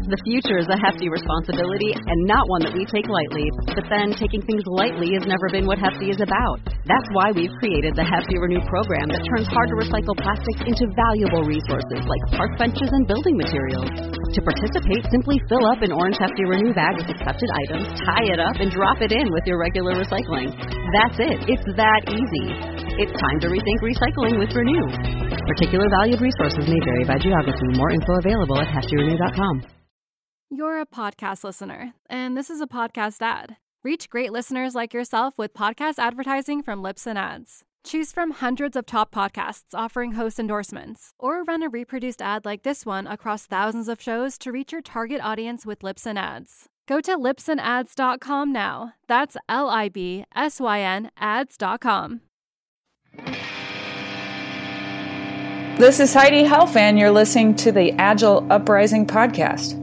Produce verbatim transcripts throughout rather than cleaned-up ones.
The future is a hefty responsibility and not one that we take lightly. But then taking things lightly has never been what Hefty is about. That's why we've created the Hefty Renew program that turns hard-to-recycle plastics into valuable resources like park benches and building materials. To participate, simply fill up an orange Hefty Renew bag with accepted items, tie it up, and drop it in with your regular recycling. That's it. It's that easy. It's time to rethink recycling with Renew. Particular valued resources may vary by geography. More info available at hefty renew dot com. You're a podcast listener, and this is a podcast ad. Reach great listeners like yourself with podcast advertising from Libsyn Ads. Choose from hundreds of top podcasts offering host endorsements, or run a reproduced ad like this one across thousands of shows to reach your target audience with Libsyn Ads. Go to libsyn ads dot com now. That's L I B S Y N ads dot com. This is Heidi Helfand. You're listening to the Agile Uprising podcast.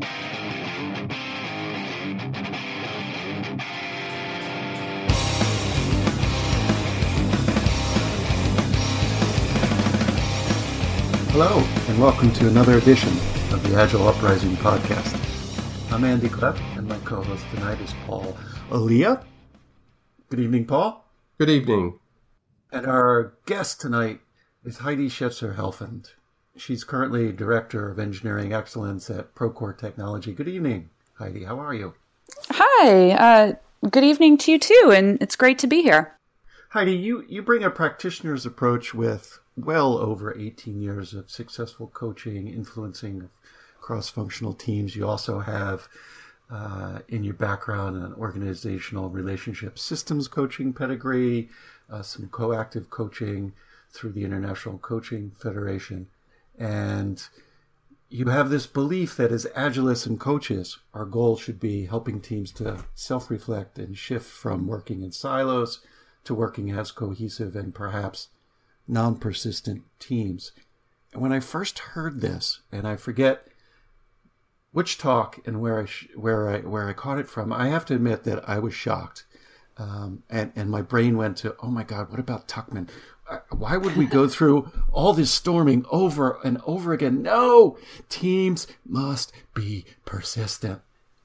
Hello, and welcome to another edition of the Agile Uprising podcast. I'm Andy Klepp, and my co-host tonight is Paul Elia. Good evening, Paul. Good evening. And our guest tonight is Heidi Schetzer-Helfand. She's currently Director of Engineering Excellence at Procore Technology. Good evening, Heidi. How are you? Hi. Uh, good evening to you, too, and it's great to be here. Heidi, you, you bring a practitioner's approach with well over eighteen years of successful coaching, influencing cross-functional teams. You also have uh, in your background an organizational relationship systems coaching pedigree, uh, some coactive coaching through the International Coaching Federation. And you have this belief that as agilists and coaches, our goal should be helping teams to self-reflect and shift from working in silos to working as cohesive and perhaps non-persistent teams. And when I first heard this, and I forget which talk and where I sh- where I where I caught it from, I have to admit that I was shocked, um, and and my brain went to, oh my God, what about Tuckman? Uh, why would we go through all this storming over and over again? No, teams must be persistent.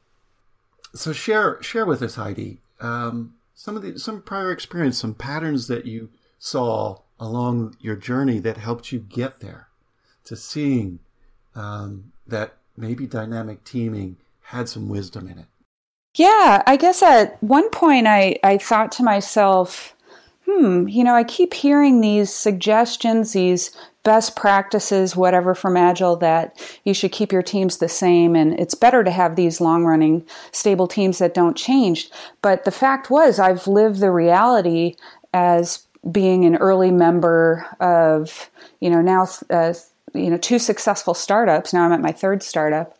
So share share with us, Heidi, um, some of the some prior experience, some patterns that you saw along your journey that helped you get there to seeing um, that maybe dynamic teaming had some wisdom in it. Yeah, I guess at one point I, I thought to myself, hmm, you know, I keep hearing these suggestions, these best practices, whatever from Agile, that you should keep your teams the same, and it's better to have these long-running, stable teams that don't change. But the fact was, I've lived the reality as being an early member of, you know, now, uh, you know, two successful startups. Now I'm at my third startup.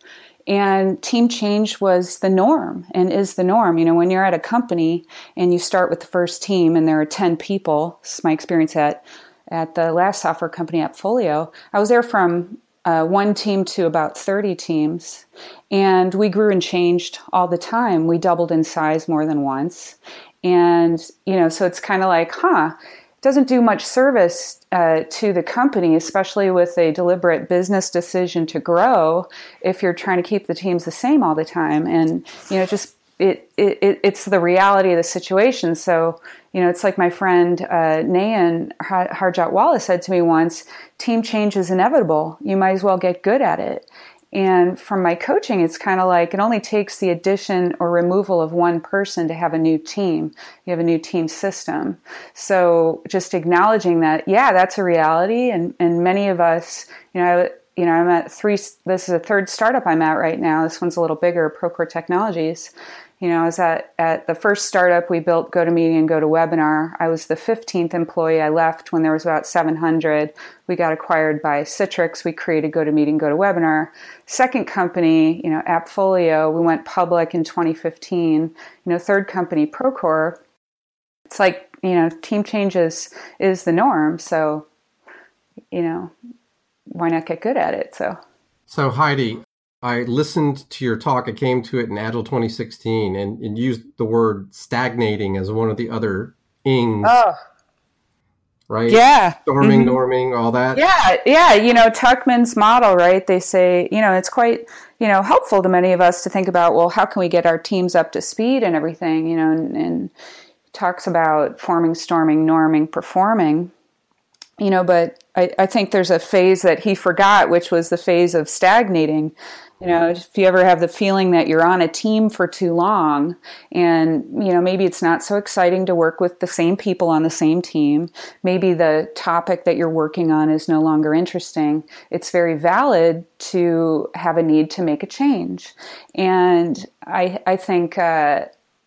And team change was the norm and is the norm. You know, when you're at a company and you start with the first team and there are ten people, this is my experience at, at the last software company, Appfolio. I was there from uh, one team to about thirty teams. And we grew and changed all the time. We doubled in size more than once. And, you know, so it's kind of like, huh, it doesn't do much service uh, to the company, especially with a deliberate business decision to grow, if you're trying to keep the teams the same all the time. And, you know, just it, it it's the reality of the situation. So, you know, it's like my friend uh, Nayan Harjatwala said to me once, team change is inevitable. You might as well get good at it. And from my coaching, it's kind of like it only takes the addition or removal of one person to have a new team. You have a new team system. So just acknowledging that, yeah, that's a reality. And, and many of us, you know, you know, I'm at three, this is a third startup I'm at right now. This one's a little bigger, Procore Technologies. You know, I was at, at the first startup, we built GoToMeeting and GoToWebinar. I was the fifteenth employee. I left when there was about seven hundred. We got acquired by Citrix. We created GoToMeeting, GoToWebinar. Second company, you know, Appfolio, we went public in twenty fifteen. You know, third company, Procore. It's like, you know, team changes is the norm. So, you know, why not get good at it? So, so Heidi, I listened to your talk. I came to it in Agile twenty sixteen and, and used the word stagnating as one of the other ings. Oh. right? Yeah. Storming, mm-hmm. norming, all that. Yeah. Yeah. You know, Tuckman's model, right? They say, you know, it's quite, you know, helpful to many of us to think about, well, how can we get our teams up to speed and everything, you know, and, and talks about forming, storming, norming, performing, you know, but I, I think there's a phase that he forgot, which was the phase of stagnating. You know, if you ever have the feeling that you're on a team for too long and, you know, maybe it's not so exciting to work with the same people on the same team. Maybe the topic that you're working on is no longer interesting. It's very valid to have a need to make a change. And I, I think, uh,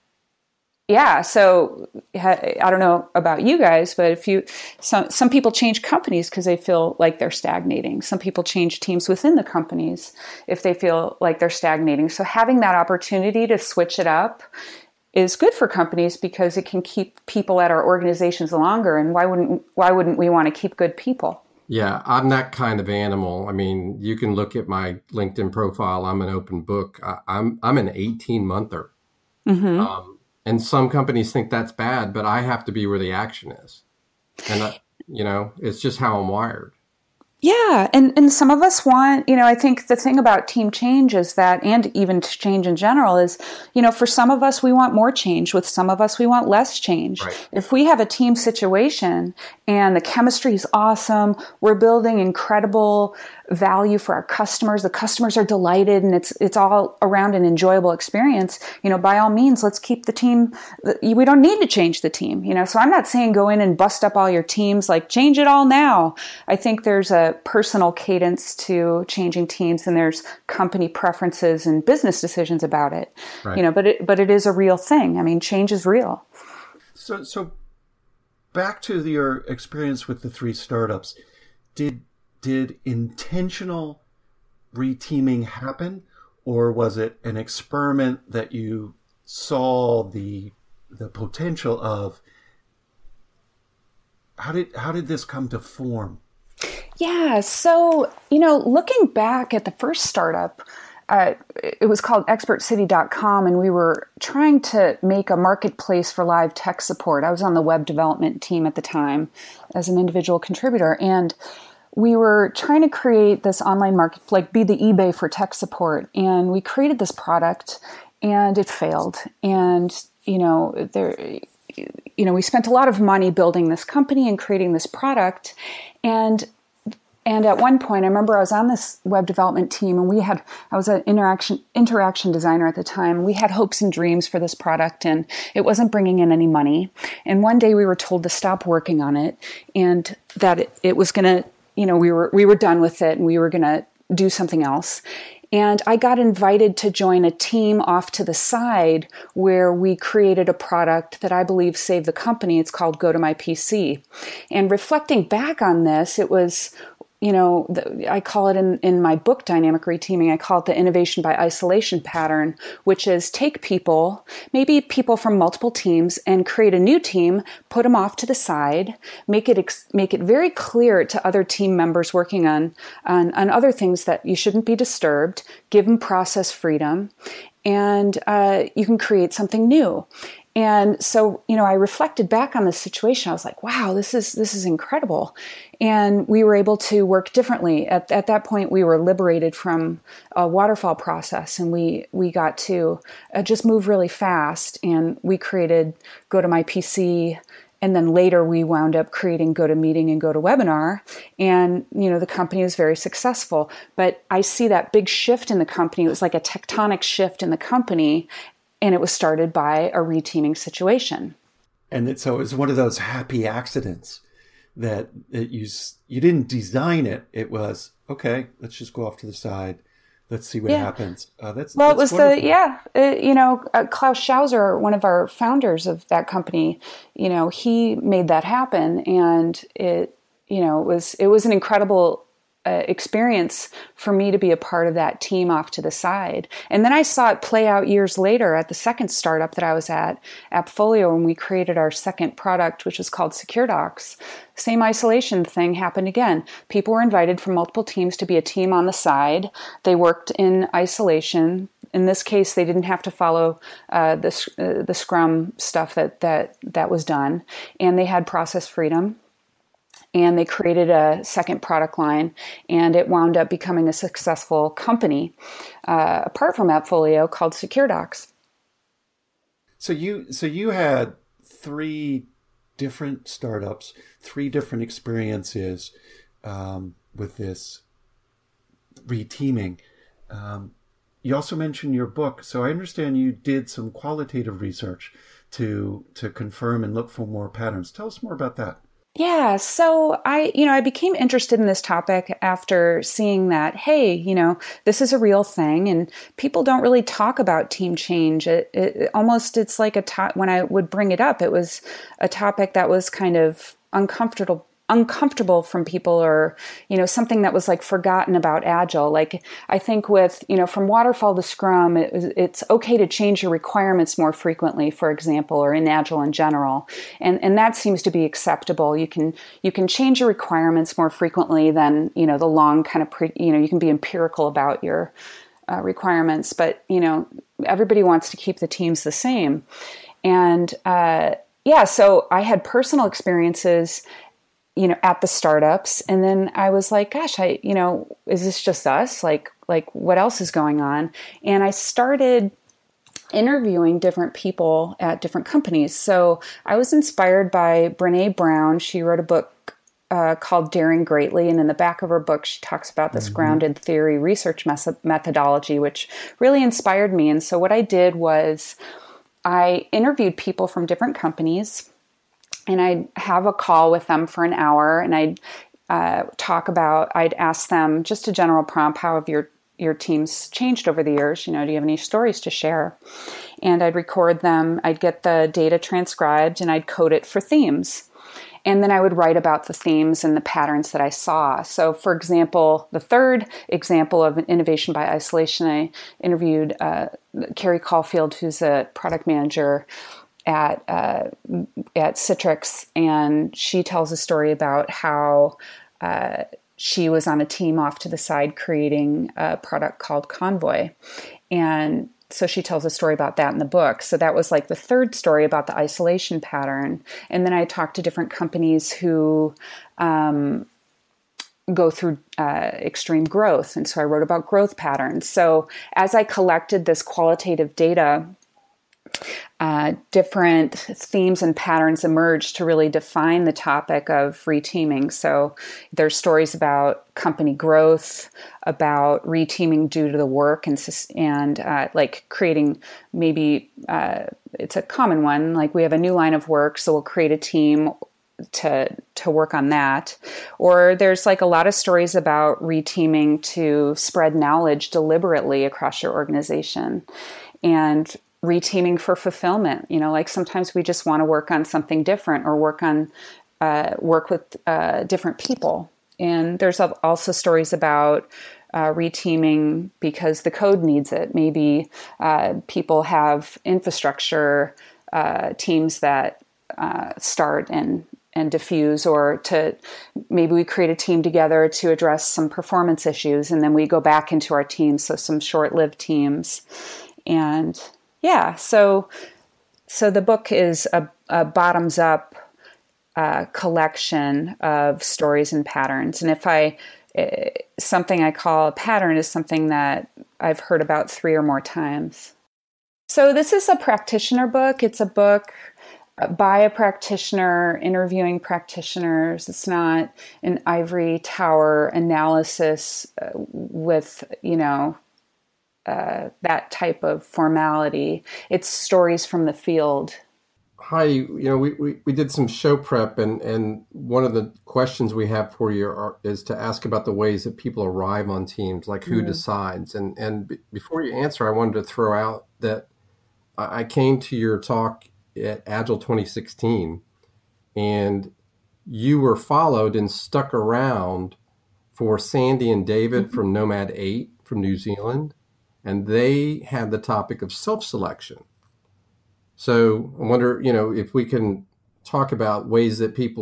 Yeah, so I don't know about you guys, but if you some some people change companies because they feel like they're stagnating. Some people change teams within the companies if they feel like they're stagnating. So having that opportunity to switch it up is good for companies because it can keep people at our organizations longer. And why wouldn't why wouldn't we want to keep good people? Yeah, I'm that kind of animal. I mean, you can look at my LinkedIn profile. I'm an open book. I, I'm I'm an eighteen monther. Mm-hmm. Um, And some companies think that's bad, but I have to be where the action is. And, I, you know, it's just how I'm wired. Yeah. And, and some of us want, you know, I think the thing about team change is that, and even change in general is, you know, for some of us, we want more change. With some of us, we want less change. Right. If we have a team situation and the chemistry is awesome, we're building incredible value for our customers, the customers are delighted and it's it's all around an enjoyable experience, you know, by all means, let's keep the team. We don't need to change the team, you know, so I'm not saying go in and bust up all your teams, like change it all now. I think there's a personal cadence to changing teams and there's company preferences and business decisions about it, right. you know, but it, but it is a real thing. I mean, change is real. So, so back to your experience with the three startups, did Did intentional reteaming happen, or was it an experiment that you saw the the potential of? How did how did this come to form? Yeah, so you know, looking back at the first startup, uh, it was called expert city dot com, and we were trying to make a marketplace for live tech support. I was on the web development team at the time as an individual contributor, and we were trying to create this online market, like be the eBay for tech support. And we created this product and it failed. And, you know, there, you know, we spent a lot of money building this company and creating this product. And, and at one point, I remember I was on this web development team and we had, I was an interaction, interaction designer at the time. We had hopes and dreams for this product and it wasn't bringing in any money. And one day we were told to stop working on it and that it, it was going to, you know, we were we were done with it and we were going to do something else. And I got invited to join a team off to the side where we created a product that I believe saved the company. It's called Go to My P C. And reflecting back on this, it was, you know, the, I call it in, in my book, Dynamic Reteaming, I call it the innovation by isolation pattern, which is take people, maybe people from multiple teams, and create a new team, put them off to the side, make it ex- make it very clear to other team members working on, on, on other things that you shouldn't be disturbed, give them process freedom, and uh, you can create something new. And so, you know, I reflected back on this situation. I was like, wow, this is this is incredible. And we were able to work differently. At at that point, we were liberated from a waterfall process and we, we got to uh, just move really fast. And we created Go to My P C. And then later we wound up creating GoToMeeting and GoToWebinar. And, you know, the company was very successful. But I see that big shift in the company. It was like a tectonic shift in the company. And it was started by a reteaming situation. And it, so it was one of those happy accidents that it, you you didn't design it. It was, okay, let's just go off to the side. Let's see what yeah. happens. Uh, that's well, that's it was wonderful. the yeah. It, you know, uh, Klaus Schauser, one of our founders of that company. You know, he made that happen, and it you know it was it was an incredible Uh, experience for me to be a part of that team off to the side. And then I saw it play out years later at the second startup that I was at, Appfolio, when we created our second product, which was called SecureDocs. Same isolation thing happened again. People were invited from multiple teams to be a team on the side. They worked in isolation. In this case, they didn't have to follow uh, the, uh, the Scrum stuff that, that, that was done. And they had process freedom. and they created a second product line, and it wound up becoming a successful company, uh, apart from AppFolio, called SecureDocs. So you, so you had three different startups, three different experiences um, with this reteaming. Um, you also mentioned your book, so I understand you did some qualitative research to to confirm and look for more patterns. Tell us more about that. Yeah, so I, you know, I became interested in this topic after seeing that, hey, you know, this is a real thing and people don't really talk about team change. It, it almost, it's like a to- when I would bring it up, it was a topic that was kind of uncomfortable uncomfortable from people, or, you know, something that was like forgotten about Agile. Like, I think with, you know, from Waterfall to Scrum, it, it's okay to change your requirements more frequently, for example, or in Agile in general. And, and that seems to be acceptable. You can, you can change your requirements more frequently than, you know, the long kind of, pre, you know, you can be empirical about your uh, requirements, but, you know, everybody wants to keep the teams the same. And, uh, yeah, so I had personal experiences, you know, at the startups. And then I was like, gosh, I, you know, is this just us? Like, like what else is going on? And I started interviewing different people at different companies. So I was inspired by Brené Brown. She wrote a book uh, called Daring Greatly. And in the back of her book, she talks about this mm-hmm. grounded theory research mes- methodology, which really inspired me. And so what I did was I interviewed people from different companies, and I'd have a call with them for an hour, and I'd uh, talk about, I'd ask them just a general prompt, how have your, your teams changed over the years? You know, do you have any stories to share? And I'd record them, I'd get the data transcribed, and I'd code it for themes. And then I would write about the themes and the patterns that I saw. So, for example, the third example of an innovation by isolation, I interviewed uh, Carrie Caulfield, who's a product manager at uh, at Citrix, and she tells a story about how uh, she was on a team off to the side creating a product called Convoy. And so she tells a story about that in the book. So that was like the third story about the isolation pattern. And then I talked to different companies who um, go through uh, extreme growth. And so I wrote about growth patterns. So as I collected this qualitative data, Uh, different themes and patterns emerged to really define the topic of reteaming. So there's stories about company growth, about reteaming due to the work, and and uh, like creating maybe uh, it's a common one. Like, we have a new line of work, so we'll create a team to to work on that. Or there's like a lot of stories about reteaming to spread knowledge deliberately across your organization, and reteaming for fulfillment. You know, like sometimes we just want to work on something different, or work on uh, work with uh, different people. And there's also stories about uh, reteaming because the code needs it. Maybe uh, people have infrastructure uh, teams that uh, start and and diffuse, or to maybe we create a team together to address some performance issues, and then we go back into our teams. So some short-lived teams. And yeah, so so the book is a, a bottoms-up uh, collection of stories and patterns. And if I, uh, something I call a pattern is something that I've heard about three or more times. So this is a practitioner book. It's a book by a practitioner interviewing practitioners. It's not an ivory tower analysis uh, with, you know, Uh, that type of formality. It's stories from the field. Hi, you know, we, we, we did some show prep, and, and one of the questions we have for you are, is to ask about the ways that people arrive on teams, like who mm. decides. And, and b- before you answer, I wanted to throw out that I came to your talk at Agile twenty sixteen, and you were followed and stuck around for Sandy and David mm-hmm. from Nomad eight from New Zealand. And they had the topic of self-selection. So I wonder, you know, if we can talk about ways that people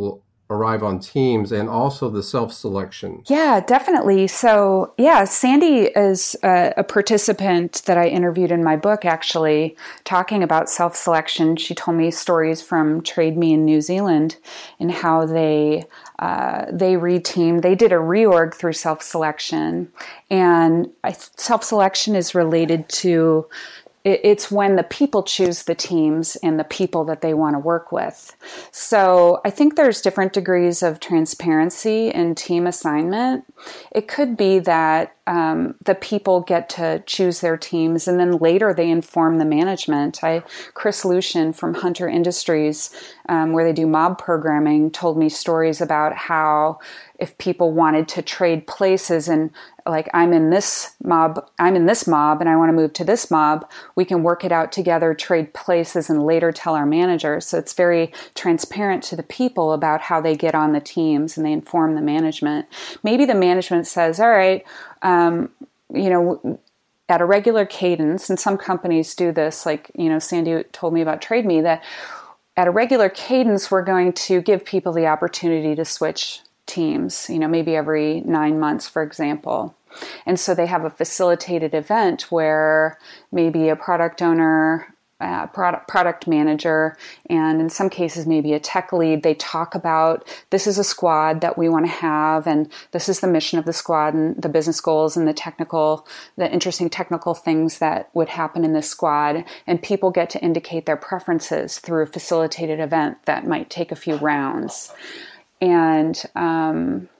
arrive on teams, and also the self-selection. Yeah, definitely. So, yeah, Sandy is a, a participant that I interviewed in my book, actually, talking about self-selection. She told me stories from Trade Me in New Zealand and how they uh, they reteamed. They did a reorg through self-selection, and I, self-selection is related to it's when the people choose the teams and the people that they want to work with. So I think there's different degrees of transparency in team assignment. It could be that um, the people get to choose their teams and then later they inform the management. I, Chris Lucian from Hunter Industries, um, where they do mob programming, told me stories about how if people wanted to trade places and like I'm in this mob, I'm in this mob and I want to move to this mob, we can work it out together, trade places, and later tell our managers. So it's very transparent to the people about how they get on the teams and they inform the management. Maybe the management says, all right, um, you know, at a regular cadence, and some companies do this, like, you know, Sandy told me about Trade Me, that at a regular cadence, we're going to give people the opportunity to switch teams, you know, maybe every nine months, for example. And so they have a facilitated event where maybe a product owner, uh, product, product manager, and in some cases maybe a tech lead, they talk about this is a squad that we want to have, and this is the mission of the squad and the business goals and the technical, the interesting technical things that would happen in this squad. And people get to indicate their preferences through a facilitated event that might take a few rounds. And, um,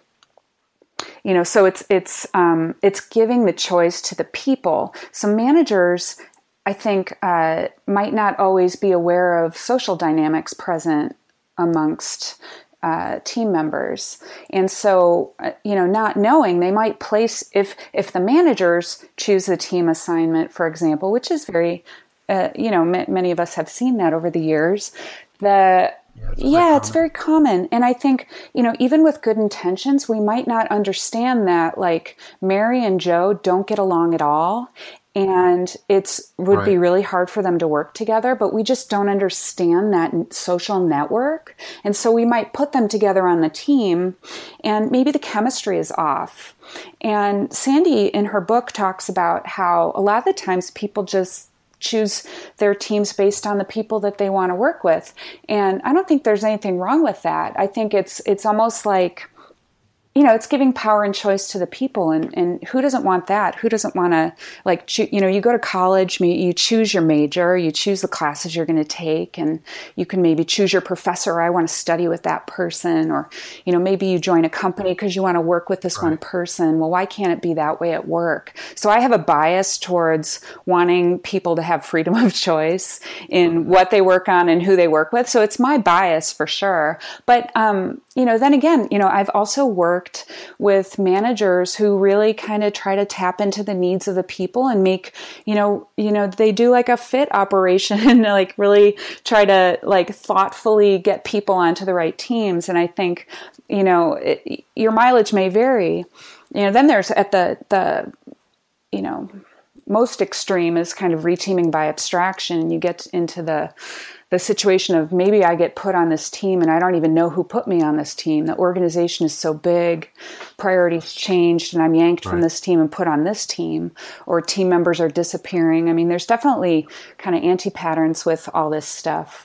you know, so it's, it's, um, it's giving the choice to the people. So managers, I think, uh, might not always be aware of social dynamics present amongst, uh, team members. And so, uh, you know, not knowing, they might place, if, if the managers choose the team assignment, for example, which is very, uh, you know, m- many of us have seen that over the years, the, Yeah, it's, yeah it's very common. And I think, you know, even with good intentions, we might not understand that, like, Mary and Joe don't get along at all. And it's would right. be really hard for them to work together, but we just don't understand that social network. And so we might put them together on the team and maybe the chemistry is off. And Sandy in her book talks about how a lot of the times people just choose their teams based on the people that they want to work with. And I don't think there's anything wrong with that. I think it's it's almost like, you know, it's giving power and choice to the people. And, and who doesn't want that? Who doesn't want to, like, cho- you know, you go to college, you choose your major, you choose the classes you're going to take, and you can maybe choose your professor. I want to study with that person. Or, you know, maybe you join a company because you want to work with this right. one person. Well, why can't it be that way at work? So I have a bias towards wanting people to have freedom of choice in what they work on and who they work with. So it's my bias for sure. But, um, you know, then again, you know, I've also worked with managers who really kind of try to tap into the needs of the people and make, you know, you know, they do like a fit operation, like really try to like thoughtfully get people onto the right teams. And I think, you know, it, your mileage may vary. You know, then there's at the, the, you know, most extreme is kind of reteaming by abstraction. You get into the the situation of maybe I get put on this team and I don't even know who put me on this team. The organization is so big, priorities changed, and I'm yanked right. from this team and put on this team, or team members are disappearing. I mean, there's definitely kind of anti-patterns with all this stuff.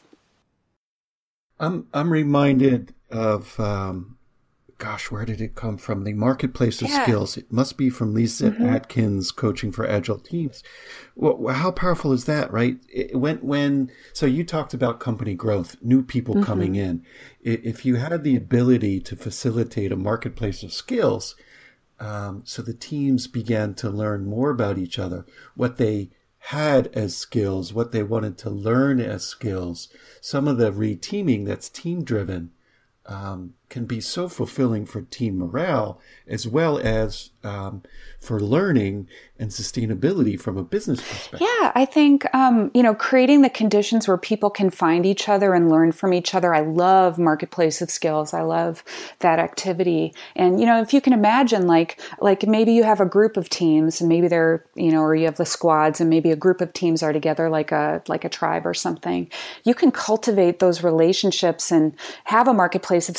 I'm I'm reminded of, um, gosh, where did it come from? The Marketplace of yeah. Skills. It must be from Lisa mm-hmm. Atkins, Coaching for Agile Teams. Well, how powerful is that, right? It, when, when, so you talked about company growth, new people mm-hmm. coming in. If you had the ability to facilitate a marketplace of skills, um, so the teams began to learn more about each other, what they had as skills, what they wanted to learn as skills, some of the reteaming that's team driven, um, can be so fulfilling for team morale, as well as um, for learning and sustainability from a business perspective. Yeah, I think, um, you know, creating the conditions where people can find each other and learn from each other. I love Marketplace of Skills. I love that activity. And, you know, if you can imagine, like, like maybe you have a group of teams and maybe they're, you know, or you have the squads and maybe a group of teams are together like a, like a tribe or something. You can cultivate those relationships and have a Marketplace of Skills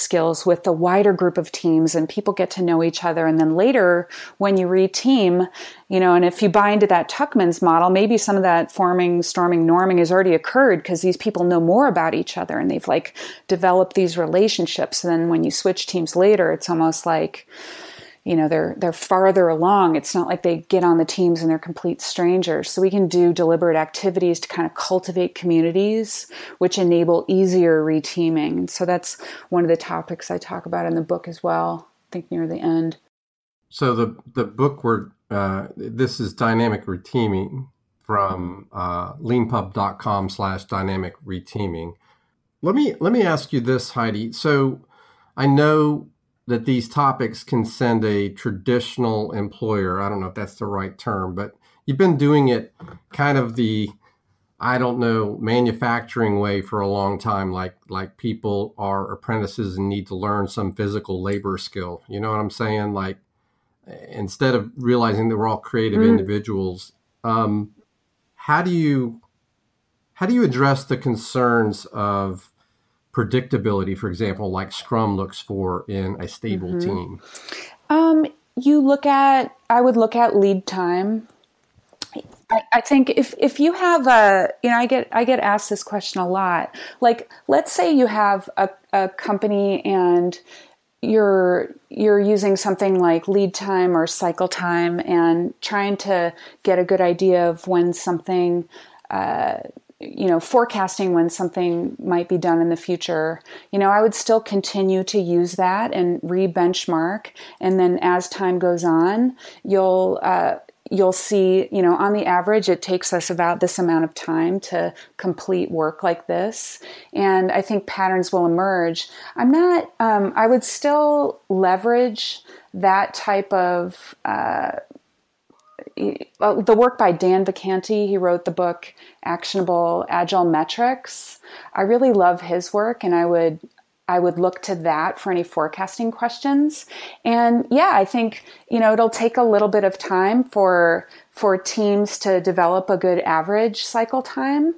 with the wider group of teams and people get to know each other. And then later when you re-team, you know, and if you buy into that Tuckman's model, maybe some of that forming, storming, norming has already occurred because these people know more about each other and they've like developed these relationships. And then when you switch teams later, it's almost like, you know, they're they're farther along. It's not like they get on the teams and they're complete strangers. So we can do deliberate activities to kind of cultivate communities, which enable easier reteaming. So that's one of the topics I talk about in the book as well, I think near the end. So the, the book, we're, uh, this is Dynamic Reteaming from uh, leanpub.com slash dynamic reteaming. Let me, let me ask you this, Heidi. So I know that these topics can send a traditional employer, I don't know if that's the right term, but you've been doing it kind of the, I don't know, manufacturing way for a long time, like like people are apprentices and need to learn some physical labor skill. You know what I'm saying? Like, instead of realizing that we're all creative mm. individuals, um, how do you how do you address the concerns of predictability, for example, like Scrum looks for in a stable mm-hmm. team? Um, you look at, I would look at lead time. I, I think if, if you have a, you know, I get, I get asked this question a lot. Like, let's say you have a, a company and you're, you're using something like lead time or cycle time and trying to get a good idea of when something, uh, you know, forecasting when something might be done in the future, you know, I would still continue to use that and re-benchmark. And then as time goes on, you'll, uh, you'll see, you know, on the average, it takes us about this amount of time to complete work like this. And I think patterns will emerge. I'm not, um, I would still leverage that type of, uh, the work by Dan Vacanti. He wrote the book Actionable Agile Metrics. I really love his work, and I would I would look to that for any forecasting questions. And yeah, I think, you know, it'll take a little bit of time for for teams to develop a good average cycle time.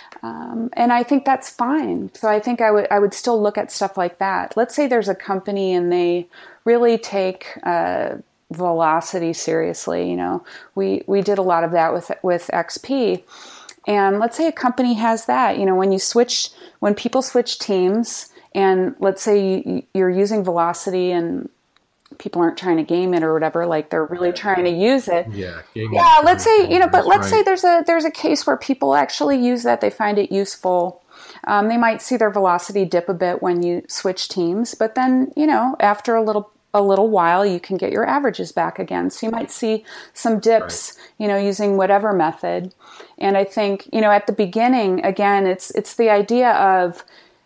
Um, and I think that's fine. So I think I would I would still look at stuff like that. Let's say there's a company and they really take uh, velocity seriously. You know, we we did a lot of that with with X P. And let's say a company has that. You know, when you switch, when people switch teams, and let's say you, you're using velocity and people aren't trying to game it or whatever, like they're really trying to use it. Yeah. Yeah. Let's say, you know, but let's say there's a, there's a case where people actually use that. They find it useful. Um, they might see their velocity dip a bit when you switch teams, but then, you know, after a little a little while, you can get your averages back again. So you might see some dips, right. you know, using whatever method. And I think, you know, at the beginning, again, it's it's the idea of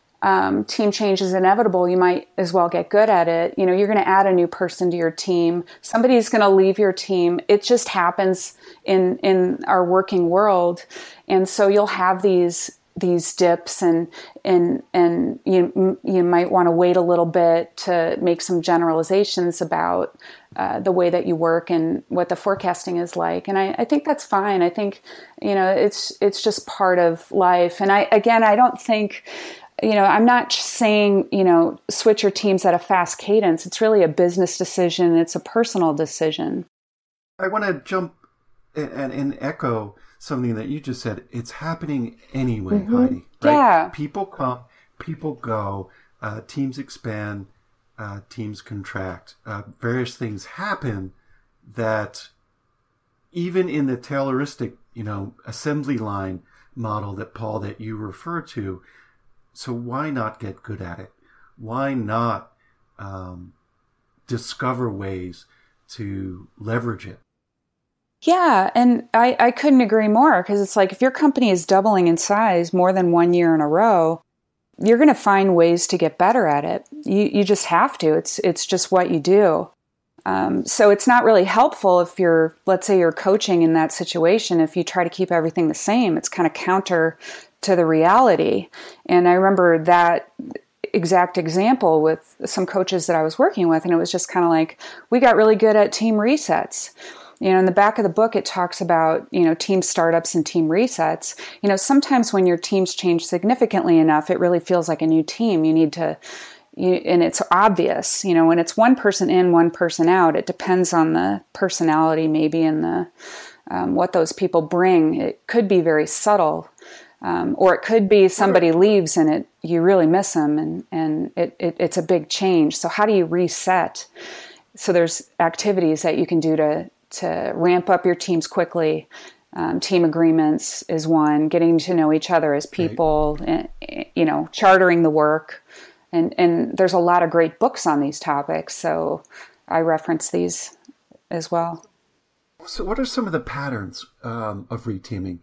um, team change is inevitable. You might as well get good at it. You know, you're going to add a new person to your team. Somebody's going to leave your team. It just happens in in our working world. And so you'll have these these dips and and and you you might want to wait a little bit to make some generalizations about uh, the way that you work and what the forecasting is like. And I, I think that's fine. I think, you know, it's it's just part of life. And I again, I don't think, you know, I'm not saying, you know, switch your teams at a fast cadence. It's really a business decision. It's a personal decision. I want to jump and, and echo something that you just said. It's happening anyway, mm-hmm. Heidi. Right? Yeah. People come, people go, uh, teams expand, uh, teams contract. Uh, various things happen that even in the Tayloristic, you know, assembly line model that, Paul, that you refer to, so why not get good at it? Why not um, discover ways to leverage it? Yeah, and I, I couldn't agree more, because it's like if your company is doubling in size more than one year in a row, you're going to find ways to get better at it. You you just have to. It's it's just what you do. Um, so it's not really helpful if you're, let's say you're coaching in that situation, if you try to keep everything the same. It's kind of counter to the reality. And I remember that exact example with some coaches that I was working with, and it was just kind of like, we got really good at team resets. You know, in the back of the book, it talks about, you know, team startups and team resets. You know, sometimes when your teams change significantly enough, it really feels like a new team. You need to, you, and it's obvious, you know, when it's one person in, one person out, it depends on the personality maybe and the um, what those people bring. It could be very subtle, um, or it could be somebody leaves and it you really miss them, and and it, it it's a big change. So how do you reset? So there's activities that you can do to to ramp up your teams quickly. Um, team agreements is one, getting to know each other as people, right. and, you know, chartering the work. And, and there's a lot of great books on these topics. So I reference these as well. So what are some of the patterns um, of reteaming?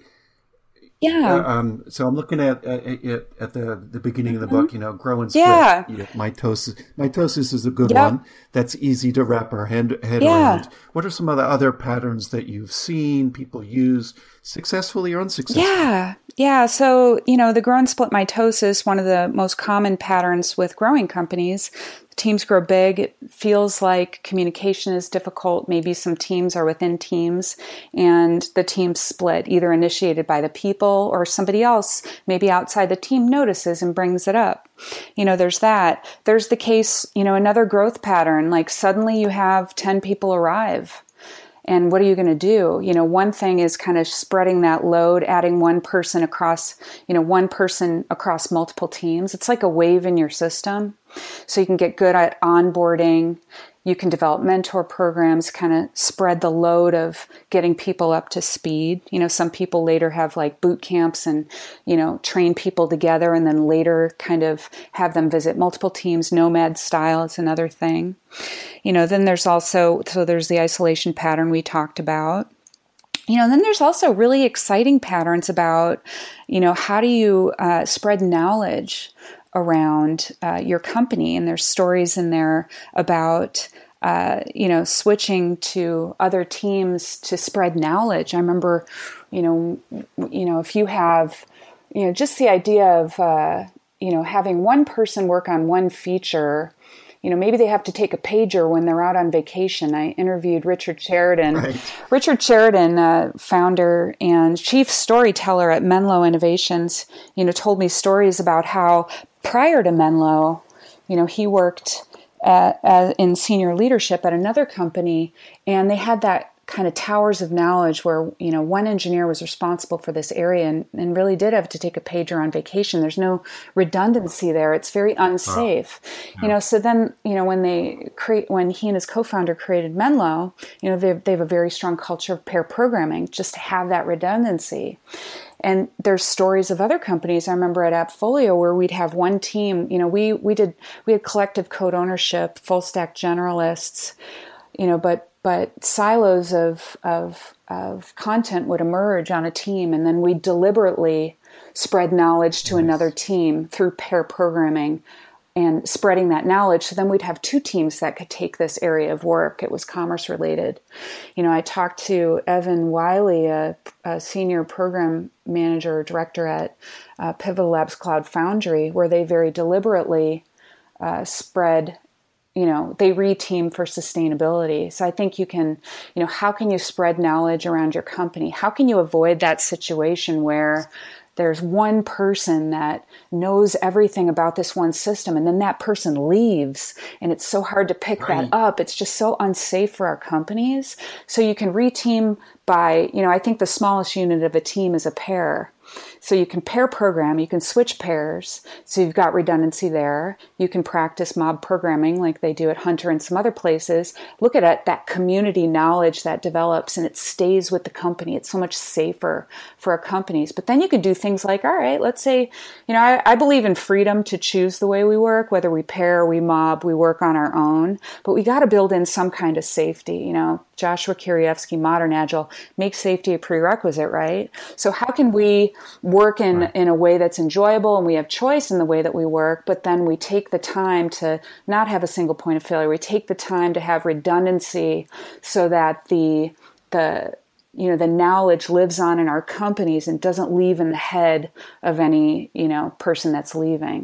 Yeah. Uh, um, so I'm looking at at, at the, the beginning of the book, you know, grow and split. Yeah. You know, mitosis. Mitosis is a good yep. one. That's easy to wrap our head, head yeah. around. What are some of the other patterns that you've seen people use successfully or unsuccessfully? Yeah. Yeah. So, you know, the grow and split mitosis, one of the most common patterns with growing companies. Teams grow big. It feels like communication is difficult. Maybe some teams are within teams and the teams split, either initiated by the people or somebody else, maybe outside the team, notices and brings it up. You know, there's that. There's the case, you know, another growth pattern, like suddenly you have ten people arrive. And what are you going to do? You know, one thing is kind of spreading that load, adding one person across, you know, one person across multiple teams. It's like a wave in your system. So you can get good at onboarding. You can develop mentor programs, kind of spread the load of getting people up to speed. You know, some people later have like boot camps and, you know, train people together and then later kind of have them visit multiple teams. Nomad style is another thing. You know, then there's also, so there's the isolation pattern we talked about. You know, then there's also really exciting patterns about, you know, how do you uh, spread knowledge around uh, your company, and there's stories in there about uh, you know, switching to other teams to spread knowledge. I remember, you know, you know, if you have, you know, just the idea of uh, you know, having one person work on one feature. You know, maybe they have to take a pager when they're out on vacation. I interviewed Richard Sheridan. Right. Richard Sheridan, uh, founder and chief storyteller at Menlo Innovations, you know, told me stories about how prior to Menlo, you know, he worked at, at, in senior leadership at another company, and they had that kind of towers of knowledge where, you know, one engineer was responsible for this area and, and really did have to take a pager on vacation. There's no redundancy there. It's very unsafe. Oh, yeah. You know, so then, you know, when they create, when he and his co-founder created Menlo, you know, they they have a very strong culture of pair programming just to have that redundancy. And there's stories of other companies. I remember at Appfolio where we'd have one team, you know, we, we did, we had collective code ownership, full stack generalists, you know, but But silos of, of of content would emerge on a team, and then we deliberately spread knowledge to nice. Another team through pair programming and spreading that knowledge. So then we'd have two teams that could take this area of work. It was commerce related. You know, I talked to Evan Wiley, a, a senior program manager, director at uh, Pivotal Labs Cloud Foundry, where they very deliberately uh, spread you know, they reteam for sustainability. So I think you can, you know, how can you spread knowledge around your company? How can you avoid that situation where there's one person that knows everything about this one system and then that person leaves and it's so hard to pick right. that up. It's just so unsafe for our companies. So you can reteam by, you know, I think the smallest unit of a team is a pair. So you can pair program, you can switch pairs, so you've got redundancy there. You can practice mob programming like they do at Hunter and some other places. Look at it, that community knowledge that develops and it stays with the company. It's so much safer for our companies. But then you can do things like, all right, let's say, you know, I, I believe in freedom to choose the way we work, whether we pair, we mob, we work on our own, but we got to build in some kind of safety. You know, Joshua Kirievsky, Modern Agile, make safety a prerequisite, right? So how can we work in, right. in a way that's enjoyable and we have choice in the way that we work, but then we take the time to not have a single point of failure. We take the time to have redundancy so that the the you know the knowledge lives on in our companies and doesn't leave in the head of any you know person that's leaving.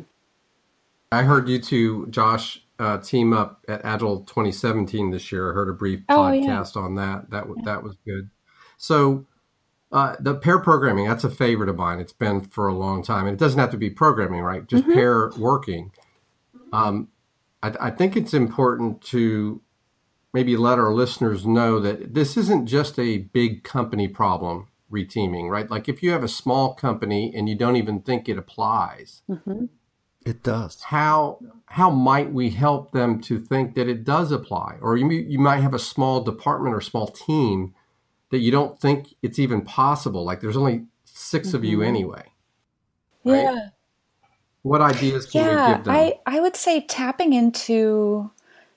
I heard you two, Josh, uh, team up at Agile twenty seventeen this year. I heard a brief oh, podcast yeah. on that. That w- yeah. that was good. So. Uh, the pair programming, that's a favorite of mine. It's been for a long time. And it doesn't have to be programming, right? Just mm-hmm. pair working. Um, I, I think it's important to maybe let our listeners know that this isn't just a big company problem, reteaming, right? Like if you have a small company and you don't even think it applies, Mm-hmm. It does. how how might we help them to think that it does apply? Or you you might have a small department or small team that you don't think it's even possible. Like there's only six Mm-hmm. of you anyway. Right? Yeah. What ideas can Yeah, you give them? I, I would say tapping into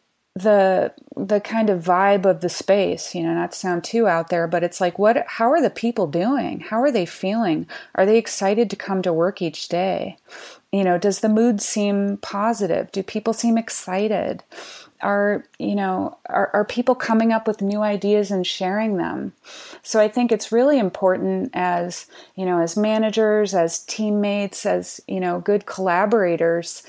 the the kind of vibe of the space, you know, not to sound too out there, but it's like, what, how are the people doing? How are they feeling? Are they excited to come to work each day? You know, does the mood seem positive? Do people seem excited? Are, you know, are, are people coming up with new ideas and sharing them? So I think it's really important as, you know, as managers, as teammates, as, you know, good collaborators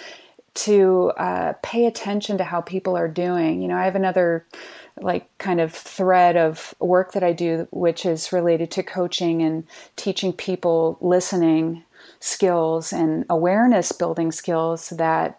to uh, pay attention to how people are doing. You know, I have another like kind of thread of work that I do, which is related to coaching and teaching people listening skills and awareness building skills that,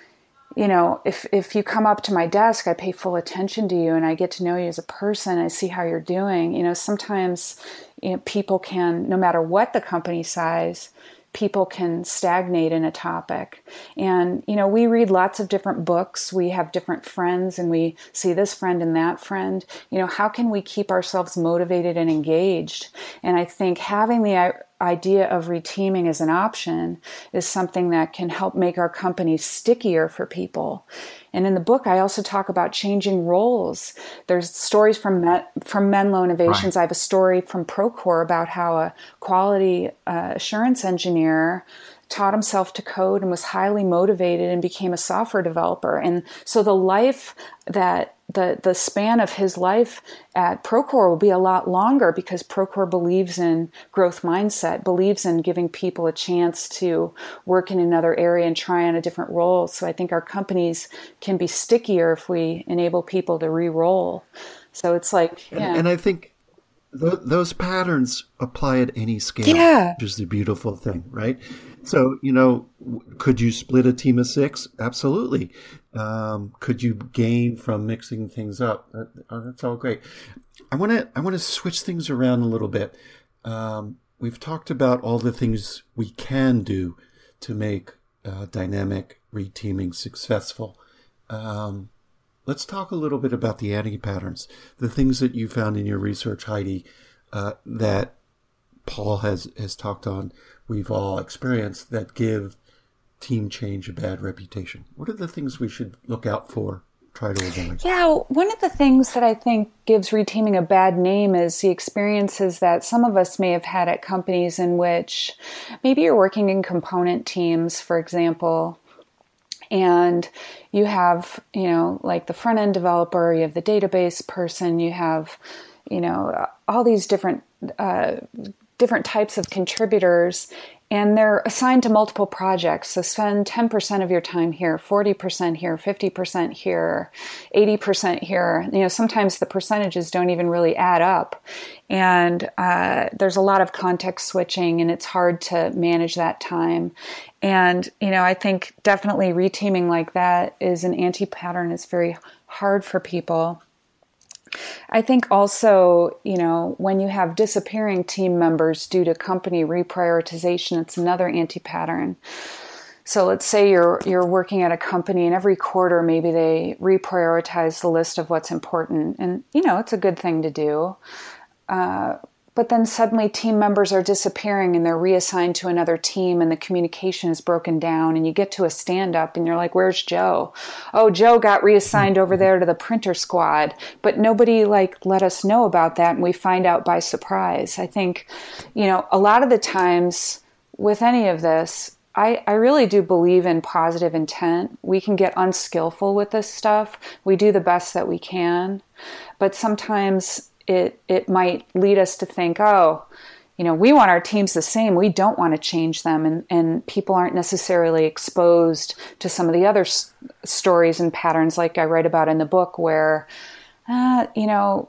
you know, if, if you come up to my desk, I pay full attention to you and I get to know you as a person. I see how you're doing. You know, sometimes, you know, people can, no matter what the company size, people can stagnate in a topic. And, you know, we read lots of different books. We have different friends and we see this friend and that friend. You know, how can we keep ourselves motivated and engaged? And I think having the idea of reteaming as an option is something that can help make our company stickier for people. And in the book, I also talk about changing roles. There's stories from Met, from Menlo Innovations. Right. I have a story from Procore about how a quality uh, assurance engineer taught himself to code and was highly motivated and became a software developer. And so the life that the the span of his life at Procore will be a lot longer because Procore believes in growth mindset, believes in giving people a chance to work in another area and try on a different role. So I think our companies can be stickier if we enable people to re-roll. So it's like, yeah. And, and I think th- those patterns apply at any scale, Yeah. which is the beautiful thing, right? So, you know, w- could you split a team of six? Absolutely. Um, could you gain from mixing things up? That, oh, that's all great. I want to I want to switch things around a little bit. Um, we've talked about all the things we can do to make uh, dynamic reteaming successful. Um, let's talk a little bit about the anti-patterns, the things that you found in your research, Heidi, uh, that Paul has, has talked on, we've all experienced, that give team change a bad reputation. What are the things we should look out for, try to avoid? Yeah, one of the things that I think gives reteaming a bad name is the experiences that some of us may have had at companies in which maybe you're working in component teams, for example, and you have, you know, like the front end developer, you have the database person, you have, you know, all these different uh, different types of contributors, and they're assigned to multiple projects. So spend ten percent of your time here, forty percent here, fifty percent here, eighty percent here. You know, sometimes the percentages don't even really add up. And uh, there's a lot of context switching, and it's hard to manage that time. And, you know, I think definitely reteaming like that is an anti-pattern. It's very hard for people. I think also, you know, when you have disappearing team members due to company reprioritization, it's another anti-pattern. So let's say you're you're working at a company and every quarter maybe they reprioritize the list of what's important. And, you know, it's a good thing to do. Uh, but then suddenly team members are disappearing and they're reassigned to another team and the communication is broken down and you get to a stand-up and you're like, where's Joe? Oh, Joe got reassigned over there to the printer squad, but nobody like let us know about that and we find out by surprise. I think, you know, a lot of the times with any of this, I, I really do believe in positive intent. We can get unskillful with this stuff. We do the best that we can, but sometimes it it might lead us to think, oh, you know, we want our teams the same. We don't want to change them. And, and people aren't necessarily exposed to some of the other s- stories and patterns like I write about in the book where, uh, you know,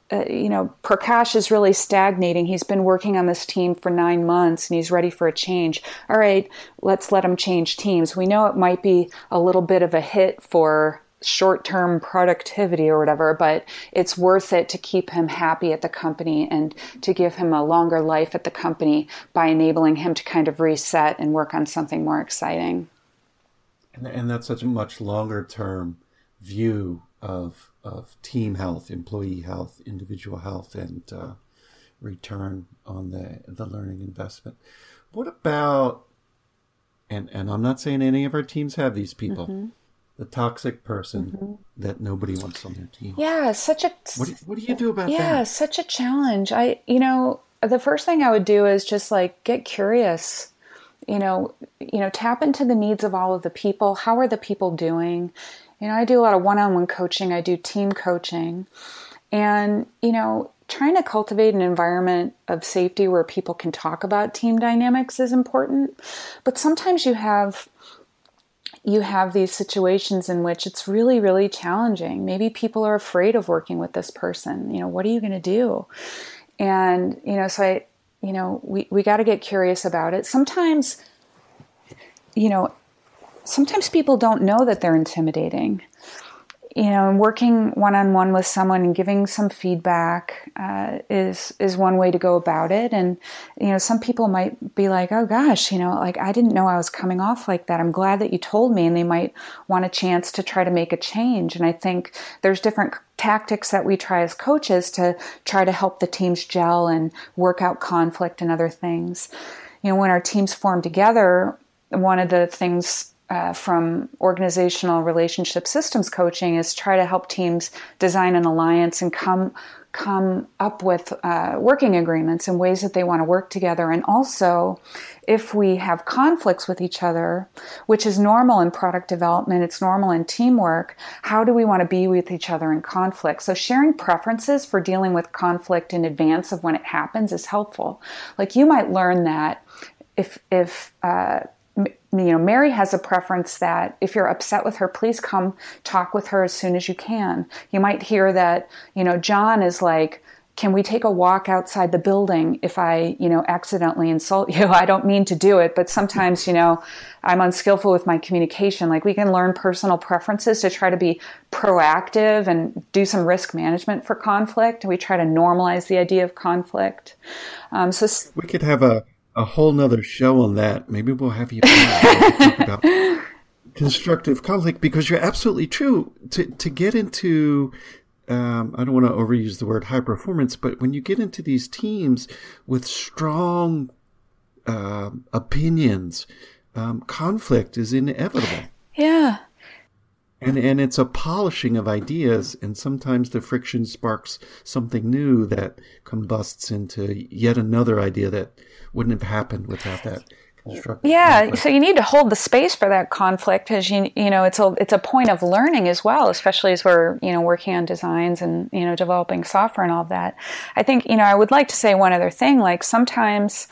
uh, you know, Prakash is really stagnating. He's been working on this team for nine months and he's ready for a change. All right, let's let him change teams. We know it might be a little bit of a hit for short-term productivity or whatever, but it's worth it to keep him happy at the company and to give him a longer life at the company by enabling him to kind of reset and work on something more exciting. And, and that's such a much longer-term view of of team health, employee health, individual health, and uh, return on the the learning investment. What about, and, and I'm not saying any of our teams have these people, mm-hmm. the toxic person mm-hmm. that nobody wants on their team. Yeah, such a... What do, what do you do about yeah, that? Yeah, such a challenge. I, you know, the first thing I would do is just like get curious. You know, you know, tap into the needs of all of the people. How are the people doing? You know, I do a lot of one-on-one coaching. I do team coaching. And, you know, trying to cultivate an environment of safety where people can talk about team dynamics is important. But sometimes you have you have these situations in which it's really, really challenging. Maybe people are afraid of working with this person. You know, what are you going to do? And, you know, so I, you know, we, we got to get curious about it. Sometimes, you know, sometimes people don't know that they're intimidating. You know, and working one-on-one with someone and giving some feedback uh, is is one way to go about it. And, you know, some people might be like, oh gosh, you know, like I didn't know I was coming off like that. I'm glad that you told me. And they might want a chance to try to make a change. And I think there's different tactics that we try as coaches to try to help the teams gel and work out conflict and other things. You know, when our teams form together, one of the things Uh, from organizational relationship systems coaching is try to help teams design an alliance and come come up with uh, working agreements and ways that they want to work together. And also, if we have conflicts with each other, which is normal in product development, it's normal in teamwork, how do we want to be with each other in conflict? So sharing preferences for dealing with conflict in advance of when it happens is helpful. Like you might learn that if if uh, you know, Mary has a preference that if you're upset with her, please come talk with her as soon as you can. You might hear that, you know, John is like, can we take a walk outside the building if I, you know, accidentally insult you? I don't mean to do it, but sometimes, you know, I'm unskillful with my communication. Like we can learn personal preferences to try to be proactive and do some risk management for conflict. And we try to normalize the idea of conflict. Um, so we could have a A whole nother show on that. Maybe we'll have you talk about constructive conflict, because you're absolutely true. To to get into, um, I don't want to overuse the word high performance, but when you get into these teams with strong uh, opinions, um, conflict is inevitable. Yeah. And and it's a polishing of ideas, and sometimes the friction sparks something new that combusts into yet another idea that wouldn't have happened without that constructive yeah conflict. So you need to hold the space for that conflict, because you you know it's a it's a point of learning as well, especially as we're you know working on designs and you know developing software and all of that. I think you know I would like to say one other thing. Like sometimes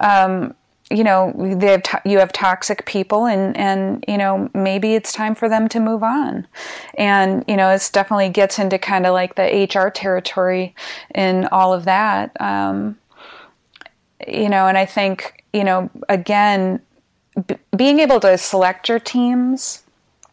um you know, they have to- you have toxic people, and, and, you know, maybe it's time for them to move on. And, you know, it definitely gets into kind of like the H R territory and all of that. Um, you know, and I think, you know, again, b- being able to select your teams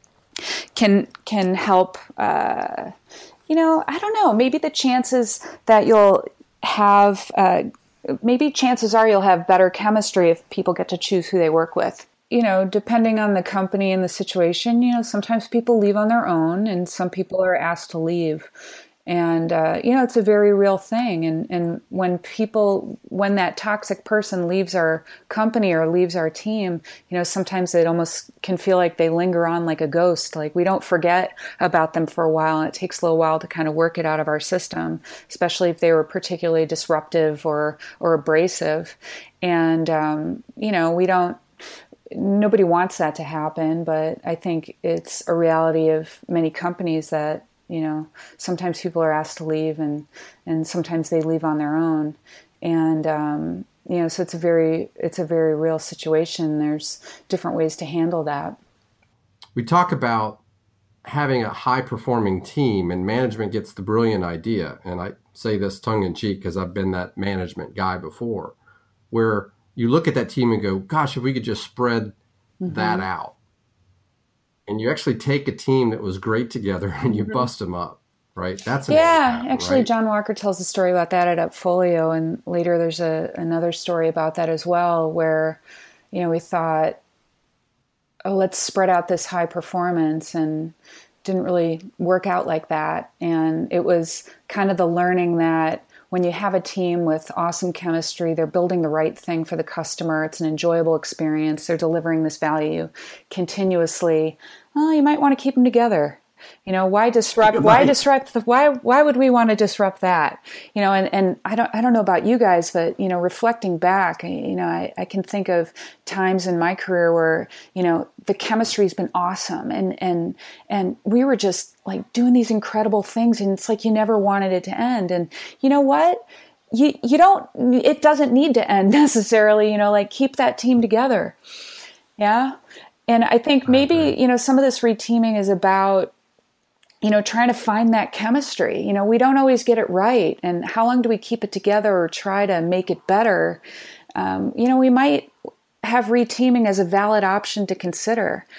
can, can help, uh, you know, I don't know, maybe the chances that you'll have, uh, maybe chances are you'll have better chemistry if people get to choose who they work with. You know, depending on the company and the situation, you know, sometimes people leave on their own and some people are asked to leave. And, uh, you know, it's a very real thing. And, and when people, when that toxic person leaves our company or leaves our team, you know, sometimes it almost can feel like they linger on like a ghost. Like we don't forget about them for a while. And it takes a little while to kind of work it out of our system, especially if they were particularly disruptive or, or abrasive. And, um, you know, we don't, nobody wants that to happen, but I think it's a reality of many companies that, you know, sometimes people are asked to leave and, and sometimes they leave on their own. And, um, you know, so it's a very, it's a very real situation. There's different ways to handle that. We talk about having a high-performing team, and management gets the brilliant idea, and I say this tongue-in-cheek because I've been that management guy before, where you look at that team and go, gosh, if we could just spread mm-hmm. that out. And you actually take a team that was great together and you mm-hmm. bust them up, right? That's an yeah. impact, actually, right? John Walker tells a story about that at Upfolio, and later there's a another story about that as well, where, you know, we thought, oh, let's spread out this high performance, and didn't really work out like that. And it was kind of the learning that when you have a team with awesome chemistry, they're building the right thing for the customer. It's an enjoyable experience. They're delivering this value continuously. Well, you might want to keep them together. You know, why disrupt, why disrupt the, why, why would we want to disrupt that? You know, and, and I don't, I don't know about you guys, but, you know, reflecting back, you know, I, I can think of times in my career where, you know, the chemistry's been awesome, and, and, and we were just like doing these incredible things, and it's like you never wanted it to end. And you know what? You, you don't, it doesn't need to end necessarily, you know, like keep that team together. Yeah. And I think maybe, you know, some of this reteaming is about, you know, trying to find that chemistry. You know, we don't always get it right. And how long do we keep it together or try to make it better? Um, you know, we might have reteaming as a valid option to consider.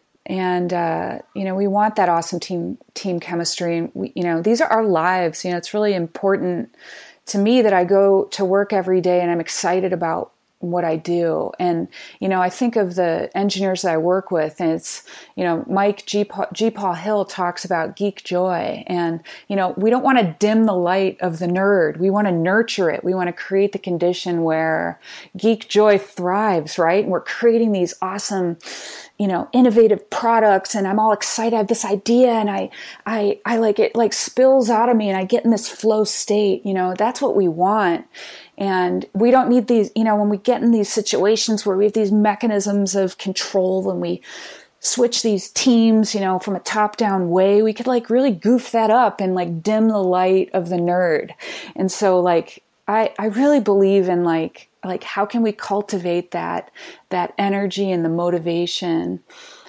And, uh, you know, we want that awesome team, team chemistry. And we, you know, these are our lives. You know, it's really important to me that I go to work every day and I'm excited about what I do. And, you know, I think of the engineers that I work with, and it's, you know, Mike G. Paul, G. Paul Hill talks about geek joy. And, you know, we don't want to dim the light of the nerd. We want to nurture it. We want to create the condition where geek joy thrives, right? And we're creating these awesome, you know, innovative products, and I'm all excited. I have this idea, and I, I, I like it like spills out of me, and I get in this flow state. You know, that's what we want. And we don't need these, you know, when we get in these situations where we have these mechanisms of control and we switch these teams, you know, from a top-down way, we could like really goof that up and like dim the light of the nerd. And so like, I, I really believe in like, like how can we cultivate that, that energy and the motivation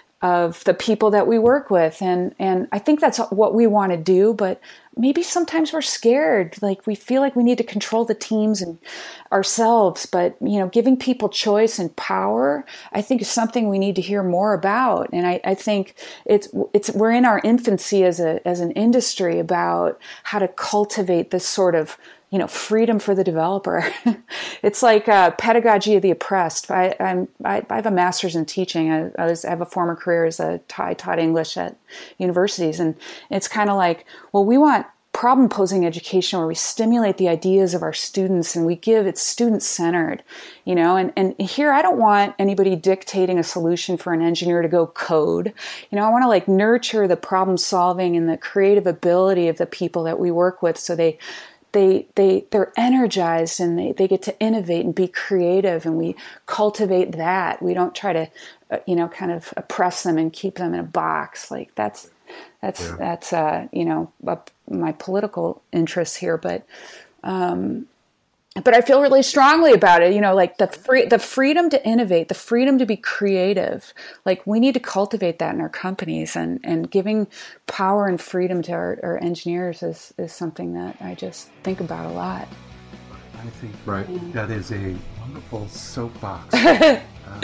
of the people that we work with. And, and I think that's what we want to do, but maybe sometimes we're scared. Like we feel like we need to control the teams and ourselves, but you know, giving people choice and power, I think is something we need to hear more about. And I, I think it's, it's, we're in our infancy as a, as an industry about how to cultivate this sort of, you know, freedom for the developer. It's like uh, pedagogy of the oppressed. I, I'm, I, I have a master's in teaching. I, I, was, I have a former career as a I taught English at universities, and it's kind of like, well, we want problem-posing education where we stimulate the ideas of our students and we give it's student-centered, you know. And and here, I don't want anybody dictating a solution for an engineer to go code. You know, I want to like nurture the problem-solving and the creative ability of the people that we work with, so they. They, they, they're energized and they, they get to innovate and be creative, and we cultivate that. We don't try to, uh, you know, kind of oppress them and keep them in a box. Like that's, that's, yeah. that's, uh, you know, up my political interests here, but, um, but I feel really strongly about it, you know, like the free, the freedom to innovate, the freedom to be creative. Like we need to cultivate that in our companies, and, and giving power and freedom to our, our engineers is, is something that I just think about a lot. I think right. that is a wonderful soapbox. uh,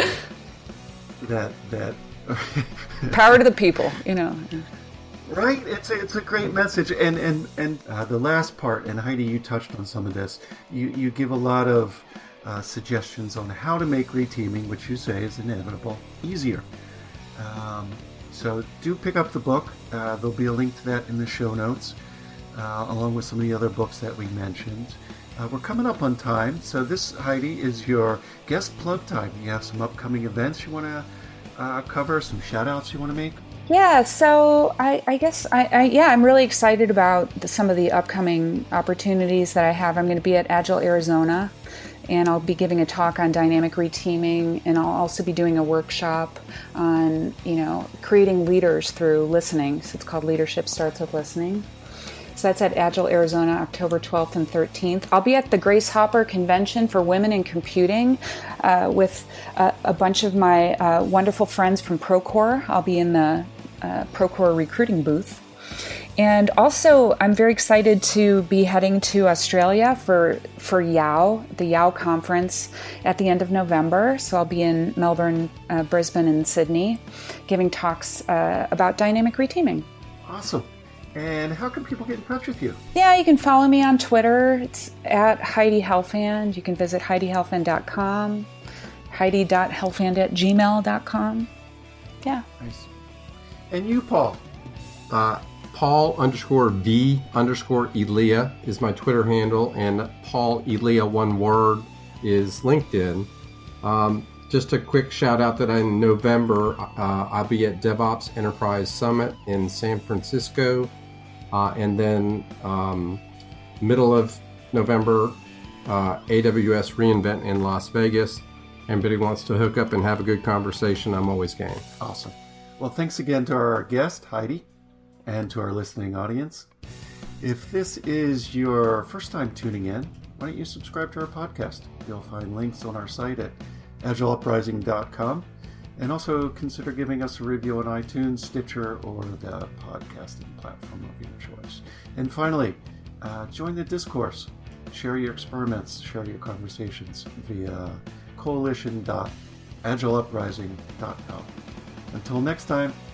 that, that power to the people, you know. Right, it's a, it's a great message, and and and uh, the last part, and Heidi, you touched on some of this. You you give a lot of uh, suggestions on how to make reteaming, which you say is inevitable, easier. Um, so do pick up the book. Uh, there'll be a link to that in the show notes, uh, along with some of the other books that we mentioned. Uh, we're coming up on time, so this, Heidi, is your guest plug time. You have some upcoming events you want to uh, cover, some shout outs you want to make? Yeah, so I, I guess, I, I yeah, I'm really excited about the, some of the upcoming opportunities that I have. I'm going to be at Agile Arizona, and I'll be giving a talk on dynamic reteaming, and I'll also be doing a workshop on, you know, creating leaders through listening. So it's called Leadership Starts with Listening. So that's at Agile Arizona, October twelfth and thirteenth. I'll be at the Grace Hopper Convention for Women in Computing uh, with uh, a bunch of my uh, wonderful friends from Procore. I'll be in the uh, Procore recruiting booth. And also, I'm very excited to be heading to Australia for, for Y A O, the Y A O conference at the end of November. So I'll be in Melbourne, uh, Brisbane, and Sydney giving talks uh, about dynamic reteaming. Awesome. And how can people get in touch with you? Yeah, you can follow me on Twitter. It's at Heidi Helfand. You can visit heidi helfand dot com, heidi dot helfand at gmail dot com. Yeah. Nice. And you, Paul? Uh, Paul underscore V underscore Elia is my Twitter handle, and Paul Elia, one word, is LinkedIn. Um, just a quick shout out that in November, uh, I'll be at DevOps Enterprise Summit in San Francisco. Uh, and then um, middle of November, uh, A W S reInvent in Las Vegas. Anybody wants to hook up and have a good conversation, I'm always game. Awesome. Well, thanks again to our guest, Heidi, and to our listening audience. If this is your first time tuning in, why don't you subscribe to our podcast? You'll find links on our site at agile uprising dot com, and also consider giving us a review on iTunes, Stitcher, or the podcasting platform of your choice. And finally, uh, join the discourse. Share your experiments, share your conversations via coalition dot agile uprising dot com. Until next time,